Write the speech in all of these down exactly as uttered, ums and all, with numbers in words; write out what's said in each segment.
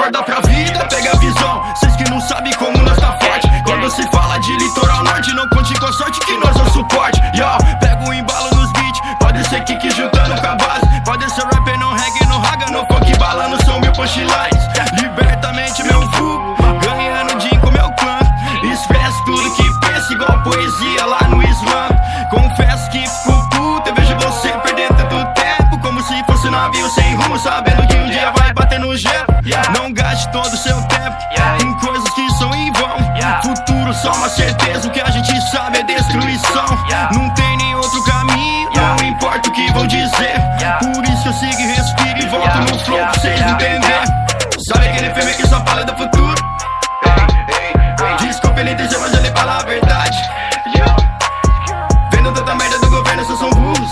acorda pra vida, pega a visão. Cês que não sabem como nós tá forte. Quando se fala de litoral norte, não conte com a sorte que nós é o suporte. Yo, pega o embalo nos beats, pode ser kick juntando com a base. Pode ser rapper no reggae, no raga, no funk, balando são mil punchlines. Libertamente meu fogo, ganhando din com meu clã. Expresso tudo que pensa igual poesia lá no Islã. Confesso que fico puto, eu vejo você perdendo tanto tempo, como se fosse um navio sem rumo, sabendo que um dia vai bater no gelo. Não gaste todo o seu tempo em coisas que são em vão. Futuro só uma certeza, o que a gente sabe é destruição. Não tem nem outro caminho, não importa o que vão dizer. Por isso eu sigo e respiro e volto no flow pra vocês entenderem. Sabe aquele filme que só fala do futuro? Desculpa ele dizer, mas ele fala a verdade. Vendo tanta merda do governo, só são burros.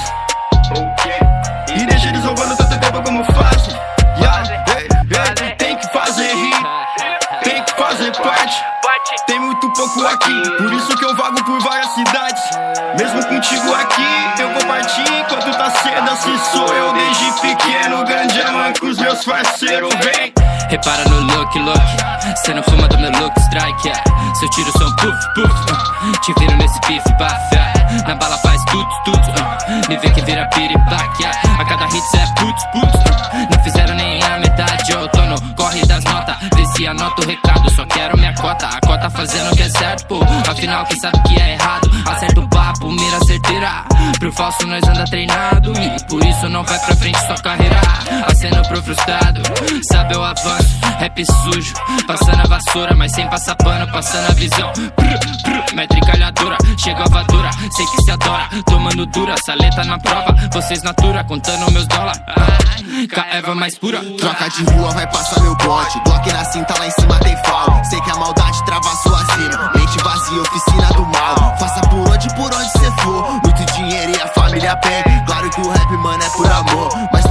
E deixa eles roubando tanto tempo como fazem. Tem que fazer rir, tem que fazer parte. Tem muito pouco aqui, por isso que eu vago por várias cidades. Mesmo contigo aqui, eu vou partir enquanto tá cedo. Assim sou eu desde pequeno, ganjaman com os meus parceiros, vem. Repara no look, look, cê não fuma do meu look strike, yeah. Seu tiro são puff, puff, uh. Te viro nesse piff, baf, yeah. Na bala faz tudo, tudo, uh. Me vê que vira piripaque, yeah. A cada hit cê é putz, putz, uh. Não fizeram nem a metade, eu tô no corre das notas. Vê se anota o recado, só quero minha cota. A cota fazendo o que é certo, pô. Afinal quem sabe que é errado, acerta o papo, mira certeira. Pro falso nós anda treinado, e por isso não vai pra frente sua carreira. Acena pro frustrado, sabe eu avanço. Rap sujo, passando a vassoura, mas sem passar pano, passando a visão. Prr, prr, metricalhadora, chega a vadora, sei que se adora, tomando dura, saleta na prova, vocês natura, contando meus dólar. Ah, com a erva mais pura. Troca de rua, vai passar meu bote. Glock na cinta, lá em cima tem fal. Sei que a maldade trava sua cima. Mente vazia, oficina do mal. Faça por onde, por onde cê for. Muito dinheiro e a família bem. Claro que o rap, mano, é por amor, mas